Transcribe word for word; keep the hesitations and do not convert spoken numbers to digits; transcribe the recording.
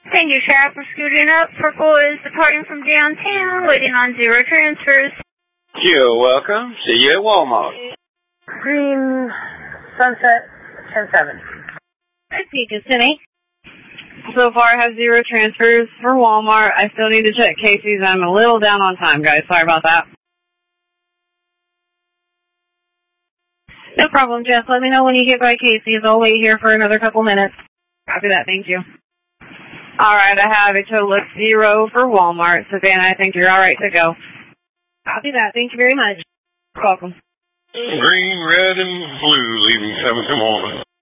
Thank you, Sheriff, for scooting up. Purple is departing from downtown, waiting on zero transfers. You're welcome. See you at Walmart. Green, Sunset, ten seven. I see Kissimmee. So far, I have zero transfers for Walmart. I still need to check Casey's. I'm a little down on time, guys. Sorry about that. No problem, Jess. Let me know when you get by Casey's. I'll wait here for another couple minutes. Copy that. Thank you. All right, I have a total of zero for Walmart. Savannah, I think you're all right to go. Copy that. Thank you very much. You're welcome. Green, red, and blue leaving seventh and Walnut.